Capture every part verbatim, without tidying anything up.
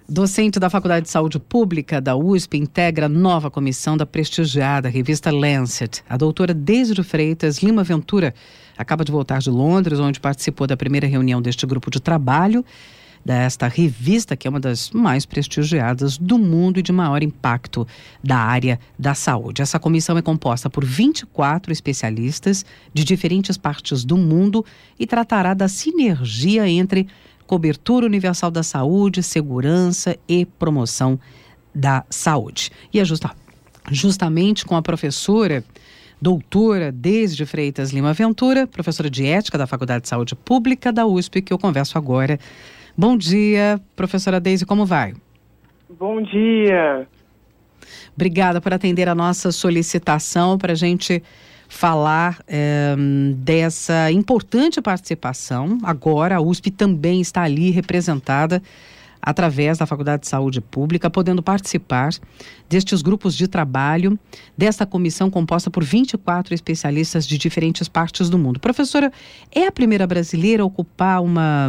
Docente da Faculdade de Saúde Pública da U S P, integra a nova comissão da prestigiada revista Lancet. A doutora Deise de Freitas Lima Ventura acaba de voltar de Londres, onde participou da primeira reunião deste grupo de trabalho, desta revista, que é uma das mais prestigiadas do mundo e de maior impacto da área da saúde. Essa comissão é composta por vinte e quatro especialistas de diferentes partes do mundo e tratará da sinergia entre cobertura universal da saúde, segurança e promoção da saúde. E é justa, justamente com a professora doutora Deise de Freitas Lima Ventura, professora de ética da Faculdade de Saúde Pública da U S P, que eu converso agora. Bom dia, professora Deise, como vai? Bom dia. Obrigada por atender a nossa solicitação para a gente falar é, dessa importante participação. Agora a U S P também está ali representada através da Faculdade de Saúde Pública, podendo participar destes grupos de trabalho, desta comissão composta por vinte e quatro especialistas de diferentes partes do mundo. Professora, é a primeira brasileira a ocupar uma,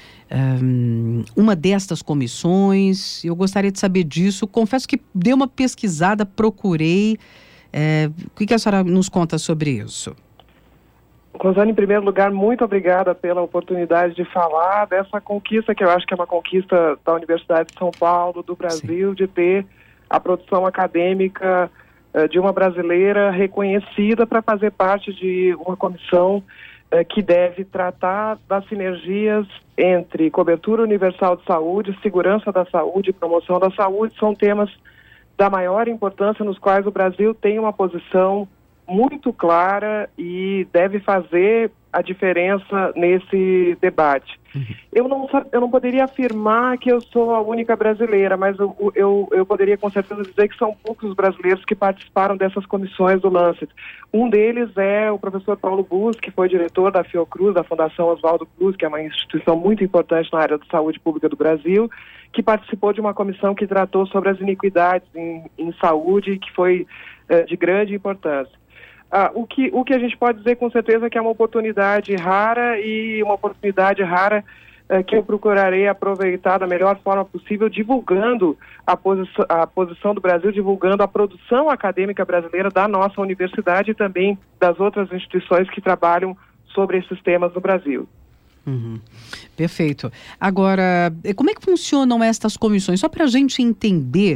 um, uma destas comissões? Eu gostaria de saber disso. Confesso que dei uma pesquisada, procurei. É, o que, que a senhora nos conta sobre isso? Rosane, em primeiro lugar, muito obrigada pela oportunidade de falar dessa conquista, que eu acho que é uma conquista da Universidade de São Paulo, do Brasil, Sim. de ter a produção acadêmica uh, de uma brasileira reconhecida para fazer parte de uma comissão uh, que deve tratar das sinergias entre cobertura universal de saúde, segurança da saúde e promoção da saúde. São temas da maior importância, nos quais o Brasil tem uma posição muito clara e deve fazer a diferença nesse debate. Uhum. Eu, não, eu não poderia afirmar que eu sou a única brasileira, mas eu, eu, eu poderia com certeza dizer que são poucos os brasileiros que participaram dessas comissões do Lancet. Um deles é o professor Paulo Bus, que foi diretor da Fiocruz, da Fundação Oswaldo Cruz, que é uma instituição muito importante na área de saúde pública do Brasil, que participou de uma comissão que tratou sobre as iniquidades em, em saúde, que foi eh, de grande importância. Ah, o, que, o que a gente pode dizer com certeza é que é uma oportunidade rara e uma oportunidade rara eh, que eu procurarei aproveitar da melhor forma possível, divulgando a, posi a posição do Brasil, divulgando a produção acadêmica brasileira da nossa universidade e também das outras instituições que trabalham sobre esses temas no Brasil. Uhum. Perfeito. Agora, como é que funcionam estas comissões? Só para a gente entender,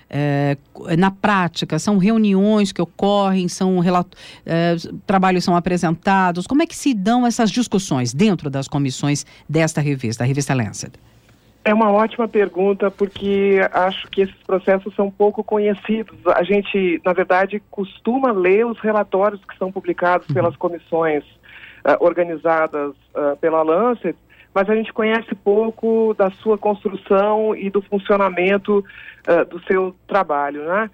é, na prática, são reuniões que ocorrem, são é, trabalhos são apresentados, como é que se dão essas discussões dentro das comissões desta revista, a revista Lancet? É uma ótima pergunta, porque acho que esses processos são pouco conhecidos. A gente, na verdade, costuma ler os relatórios que são publicados uhum. pelas comissões Uh, organizadas uh, pela Lancet, mas a gente conhece pouco da sua construção e do funcionamento uh, do seu trabalho, né?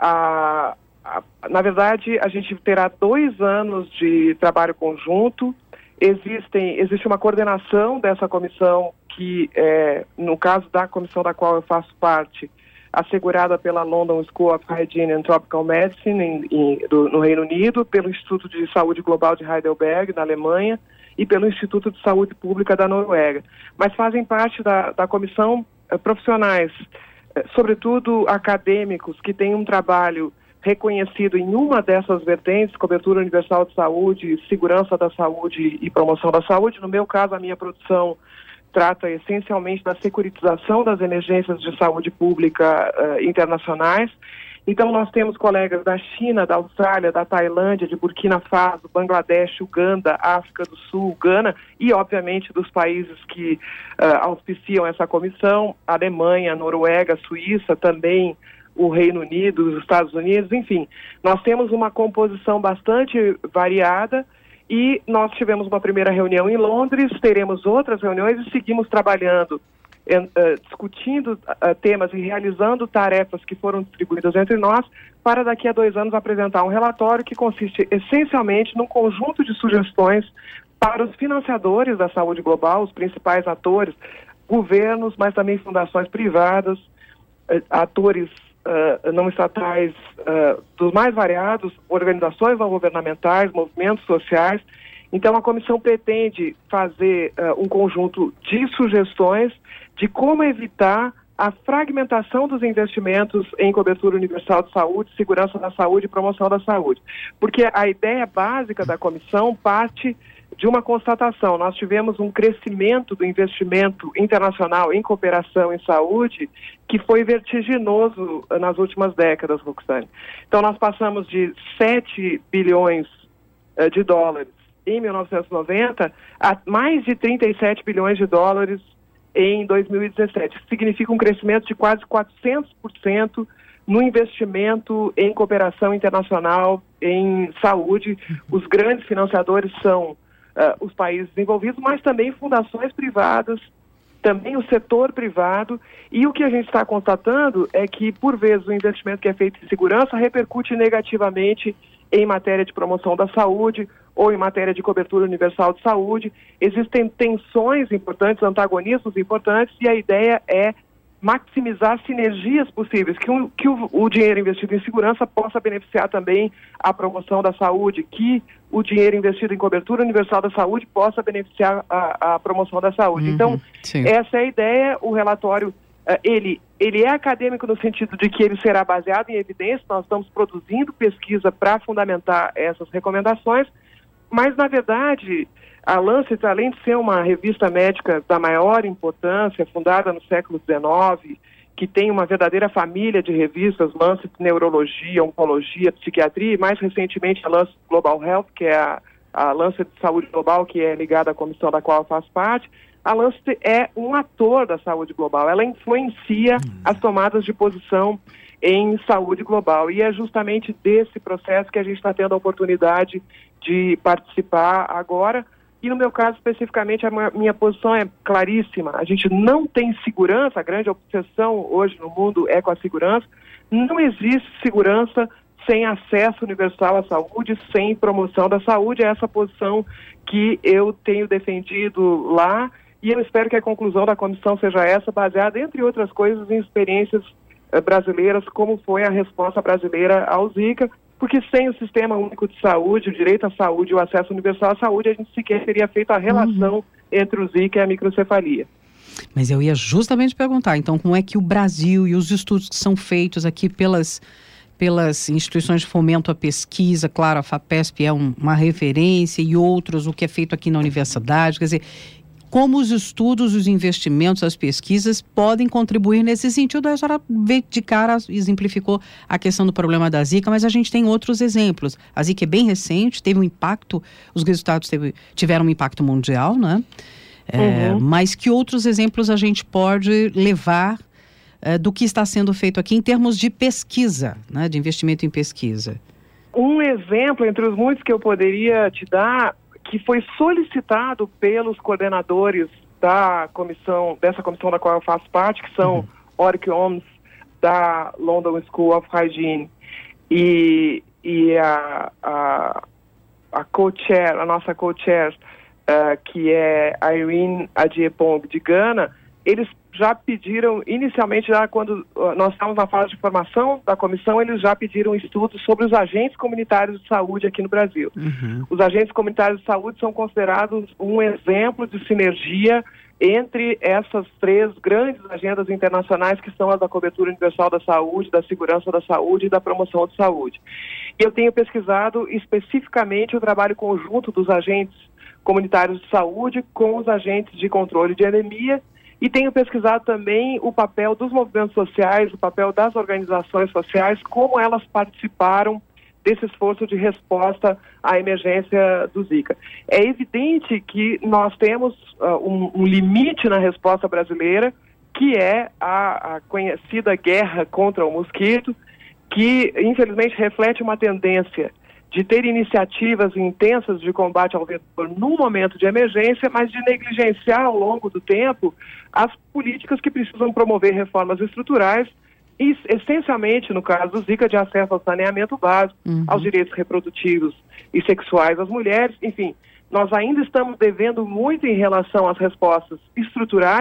A, a, na verdade, a gente terá dois anos de trabalho conjunto. Existem, existe uma coordenação dessa comissão que, é, no caso da comissão da qual eu faço parte, assegurada pela London School of Hygiene and Tropical Medicine em, em, do, no Reino Unido, pelo Instituto de Saúde Global de Heidelberg, na Alemanha, e pelo Instituto de Saúde Pública da Noruega. Mas fazem parte da, da comissão eh, profissionais, eh, sobretudo acadêmicos, que têm um trabalho reconhecido em uma dessas vertentes, cobertura universal de saúde, segurança da saúde e promoção da saúde. No meu caso, a minha produção trata essencialmente da securitização das emergências de saúde pública uh, internacionais. Então, nós temos colegas da China, da Austrália, da Tailândia, de Burkina Faso, Bangladesh, Uganda, África do Sul, Gana e, obviamente, dos países que uh, auspiciam essa comissão, Alemanha, Noruega, Suíça, também o Reino Unido, os Estados Unidos, enfim. Nós temos uma composição bastante variada. E nós tivemos uma primeira reunião em Londres, teremos outras reuniões e seguimos trabalhando, eh, uh, discutindo uh, temas e realizando tarefas que foram distribuídas entre nós, para daqui a dois anos apresentar um relatório que consiste essencialmente num conjunto de sugestões para os financiadores da saúde global, os principais atores, governos, mas também fundações privadas, uh, atores Uh, não estatais uh, dos mais variados, organizações não governamentais, movimentos sociais. Então, a comissão pretende fazer uh, um conjunto de sugestões de como evitar a fragmentação dos investimentos em cobertura universal de saúde, segurança da saúde e promoção da saúde. Porque a ideia básica da comissão parte de uma constatação. Nós tivemos um crescimento do investimento internacional em cooperação em saúde que foi vertiginoso nas últimas décadas, Roxane. Então, nós passamos de sete bilhões uh, de dólares em mil novecentos e noventa a mais de trinta e sete bilhões de dólares em dois mil e dezessete. Isso significa um crescimento de quase quatrocentos por cento no investimento em cooperação internacional em saúde. Os grandes financiadores são Uh, os países envolvidos, mas também fundações privadas, também o setor privado, e o que a gente está constatando é que, por vezes, o investimento que é feito em segurança repercute negativamente em matéria de promoção da saúde ou em matéria de cobertura universal de saúde. Existem tensões importantes, antagonismos importantes, e a ideia é maximizar sinergias possíveis, que, um, que o, o dinheiro investido em segurança possa beneficiar também a promoção da saúde, que o dinheiro investido em cobertura universal da saúde possa beneficiar a, a promoção da saúde. Uhum, então, sim. Essa é a ideia. O relatório, uh, ele, ele é acadêmico no sentido de que ele será baseado em evidência. Nós estamos produzindo pesquisa para fundamentar essas recomendações, mas, na verdade, a Lancet, além de ser uma revista médica da maior importância, fundada no século dezenove, que tem uma verdadeira família de revistas, Lancet Neurologia, Oncologia, Psiquiatria, e mais recentemente a Lancet Global Health, que é a, a Lancet Saúde Global, que é ligada à comissão da qual eu faço parte. A Lancet é um ator da saúde global, ela influencia as tomadas de posição em saúde global, e é justamente desse processo que a gente está tendo a oportunidade de participar agora. E no meu caso, especificamente, a minha posição é claríssima. A gente não tem segurança, a grande obsessão hoje no mundo é com a segurança. Não existe segurança sem acesso universal à saúde, sem promoção da saúde. É essa posição que eu tenho defendido lá, e eu espero que a conclusão da comissão seja essa, baseada, entre outras coisas, em experiências eh, brasileiras, como foi a resposta brasileira ao Zika, porque sem o Sistema Único de Saúde, o direito à saúde e o acesso universal à saúde, a gente sequer teria feito a relação uhum. entre o Zika e a microcefalia. Mas eu ia justamente perguntar, então, como é que o Brasil e os estudos que são feitos aqui pelas, pelas instituições de fomento à pesquisa, claro, a FAPESP é um, uma referência, e outros, o que é feito aqui na universidade, quer dizer, como os estudos, os investimentos, as pesquisas podem contribuir nesse sentido. A senhora vê de cara, exemplificou a questão do problema da Zika, mas a gente tem outros exemplos. A Zika é bem recente, teve um impacto, os resultados teve, tiveram um impacto mundial, né? É, uhum. Mas que outros exemplos a gente pode levar é, do que está sendo feito aqui em termos de pesquisa, né? De investimento em pesquisa? Um exemplo entre os muitos que eu poderia te dar, que foi solicitado pelos coordenadores da comissão, dessa comissão da qual eu faço parte, que são uhum. Oric Oms, da London School of Hygiene, e, e a, a, a co-chair, a nossa co-chair, uh, que é a Irene Agyepong, de Gana. Eles já pediram, inicialmente, já quando uh, nós estávamos na fase de formação da comissão, eles já pediram estudos sobre os agentes comunitários de saúde aqui no Brasil. Uhum. Os agentes comunitários de saúde são considerados um exemplo de sinergia entre essas três grandes agendas internacionais, que são as da cobertura universal da saúde, da segurança da saúde e da promoção de saúde. Eu tenho pesquisado especificamente o trabalho conjunto dos agentes comunitários de saúde com os agentes de controle de anemia, e tenho pesquisado também o papel dos movimentos sociais, o papel das organizações sociais, como elas participaram desse esforço de resposta à emergência do Zika. É evidente que nós temos uh, um, um limite na resposta brasileira, que é a, a conhecida guerra contra o mosquito, que infelizmente reflete uma tendência de ter iniciativas intensas de combate ao vetor num momento de emergência, mas de negligenciar ao longo do tempo as políticas que precisam promover reformas estruturais, e essencialmente, no caso do Zika, de acesso ao saneamento básico, uhum. aos direitos reprodutivos e sexuais das mulheres. Enfim, nós ainda estamos devendo muito em relação às respostas estruturais,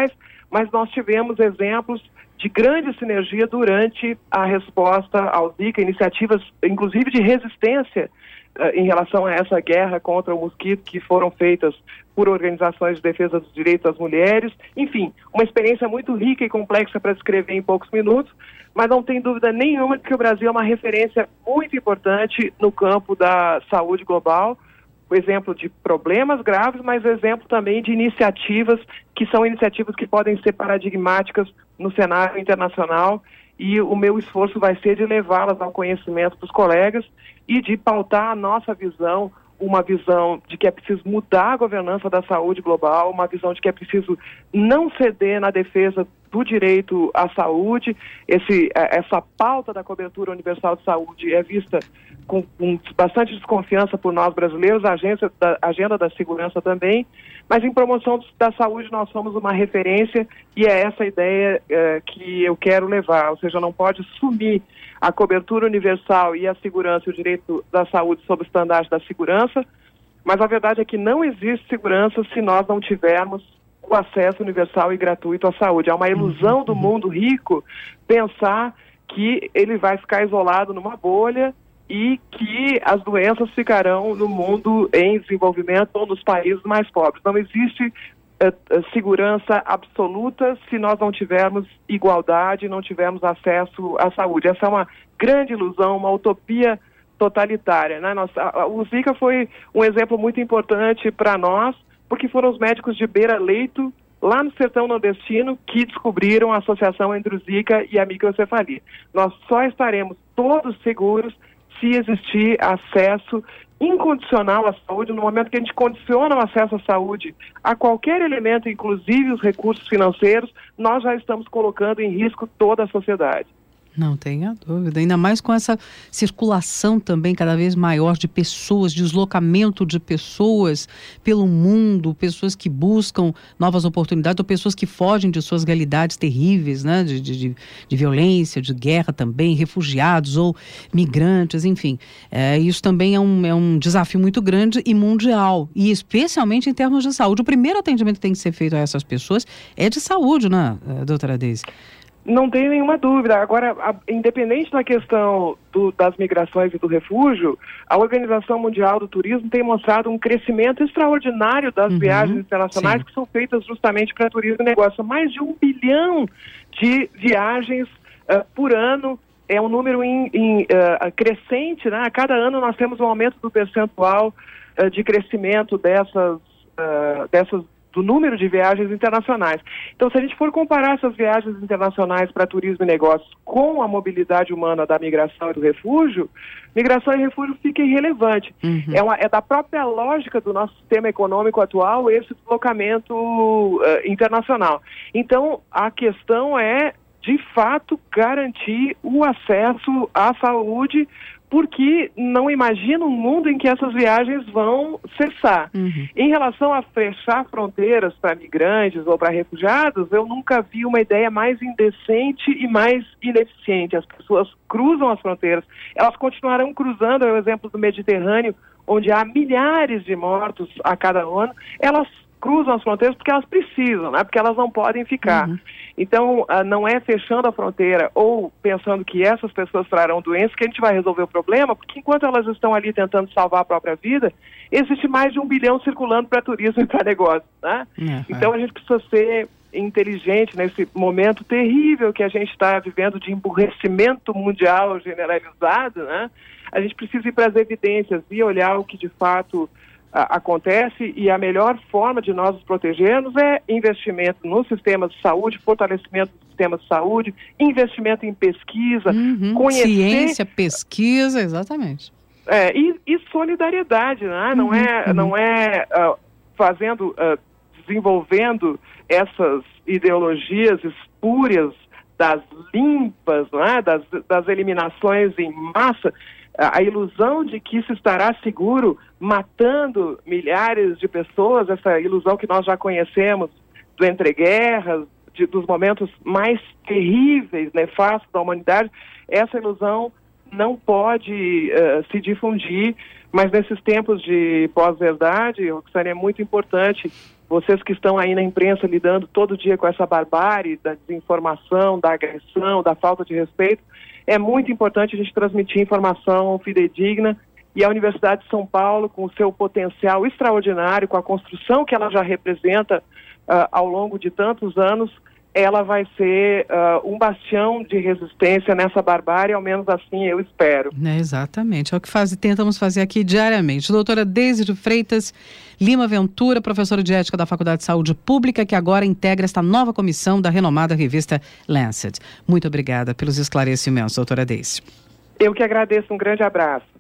mas nós tivemos exemplos de grande sinergia durante a resposta ao Zika, iniciativas, inclusive, de resistência uh, em relação a essa guerra contra o mosquito, que foram feitas por organizações de defesa dos direitos das mulheres. Enfim, uma experiência muito rica e complexa para descrever em poucos minutos, mas não tem dúvida nenhuma de que o Brasil é uma referência muito importante no campo da saúde global, o exemplo de problemas graves, mas exemplo também de iniciativas que são iniciativas que podem ser paradigmáticas no cenário internacional, e o meu esforço vai ser de levá-las ao conhecimento dos colegas e de pautar a nossa visão, uma visão de que é preciso mudar a governança da saúde global, uma visão de que é preciso não ceder na defesa do direito à saúde. Esse, essa pauta da cobertura universal de saúde é vista com, com bastante desconfiança por nós brasileiros, a agência da, agenda da segurança também, mas em promoção da saúde nós somos uma referência, e é essa ideia é, que eu quero levar, ou seja, não pode sumir a cobertura universal e a segurança e o direito da saúde sob o estandarte da segurança, mas a verdade é que não existe segurança se nós não tivermos o acesso universal e gratuito à saúde. É uma ilusão do mundo rico pensar que ele vai ficar isolado numa bolha e que as doenças ficarão no mundo em desenvolvimento ou nos países mais pobres. Não existe uh, segurança absoluta se nós não tivermos igualdade, não tivermos acesso à saúde. Essa é uma grande ilusão, uma utopia totalitária, né? Nós, a, a, o Zika foi um exemplo muito importante para nós, porque foram os médicos de beira-leito, lá no sertão nordestino, que descobriram a associação entre o Zika e a microcefalia. Nós só estaremos todos seguros se existir acesso incondicional à saúde. No momento que a gente condiciona o acesso à saúde a qualquer elemento, inclusive os recursos financeiros, nós já estamos colocando em risco toda a sociedade. Não tenha dúvida, ainda mais com essa circulação também cada vez maior de pessoas, deslocamento de pessoas pelo mundo, pessoas que buscam novas oportunidades ou pessoas que fogem de suas realidades terríveis, né, de, de, de violência, de guerra também, refugiados ou migrantes, enfim. É, isso também é um, é um desafio muito grande e mundial, e especialmente em termos de saúde. O primeiro atendimento que tem que ser feito a essas pessoas é de saúde, né, doutora Deise? Não tem nenhuma dúvida. Agora, a, independente da questão do, das migrações e do refúgio, a Organização Mundial do Turismo tem mostrado um crescimento extraordinário das uhum, viagens internacionais, sim, que são feitas justamente para turismo e negócio. Mais de um bilhão de viagens uh, por ano. É um número in, in, uh, crescente, né? A cada ano nós temos um aumento do percentual uh, de crescimento dessas, uh, dessas do número de viagens internacionais. Então, se a gente for comparar essas viagens internacionais para turismo e negócios com a mobilidade humana da migração e do refúgio, migração e refúgio fica irrelevante. Uhum. É, uma, é da própria lógica do nosso sistema econômico atual esse deslocamento uh, internacional. Então, a questão é, de fato, garantir o acesso à saúde, porque não imagino um mundo em que essas viagens vão cessar. Uhum. Em relação a fechar fronteiras para migrantes ou para refugiados, eu nunca vi uma ideia mais indecente e mais ineficiente. As pessoas cruzam as fronteiras, elas continuarão cruzando, é o exemplo do Mediterrâneo, onde há milhares de mortos a cada ano, elas cruzam as fronteiras porque elas precisam, né? Porque elas não podem ficar. Uhum. Então, uh, não é fechando a fronteira ou pensando que essas pessoas trarão doenças que a gente vai resolver o problema, porque enquanto elas estão ali tentando salvar a própria vida, existe mais de um bilhão circulando para turismo e para negócio, né? Uhum. Então, a gente precisa ser inteligente nesse momento terrível que a gente está vivendo de emburrecimento mundial generalizado, né? A gente precisa ir para as evidências e olhar o que de fato acontece, e a melhor forma de nós nos protegermos é investimento no sistema de saúde, fortalecimento do sistema de saúde, investimento em pesquisa, uhum, conhecer... Ciência, pesquisa, exatamente. É, e, e solidariedade, né? Não uhum, é, uhum. não é uh, fazendo, uh, desenvolvendo essas ideologias espúrias das limpas, não é? das, das eliminações em massa, a ilusão de que se estará seguro matando milhares de pessoas, essa ilusão que nós já conhecemos do entreguerras, de, dos momentos mais terríveis, nefastos da humanidade, essa ilusão não pode uh, se difundir Mas nesses tempos de pós-verdade, Roxane, é muito importante, vocês que estão aí na imprensa lidando todo dia com essa barbárie da desinformação, da agressão, da falta de respeito, é muito importante a gente transmitir informação fidedigna, e a Universidade de São Paulo, com o seu potencial extraordinário, com a construção que ela já representa uh, ao longo de tantos anos, ela vai ser uh, um bastião de resistência nessa barbárie, ao menos assim eu espero. É, exatamente, é o que faz, tentamos fazer aqui diariamente. Doutora Deise de Freitas Lima Ventura, professora de Ética da Faculdade de Saúde Pública, que agora integra esta nova comissão da renomada revista Lancet. Muito obrigada pelos esclarecimentos, doutora Deise. Eu que agradeço, um grande abraço.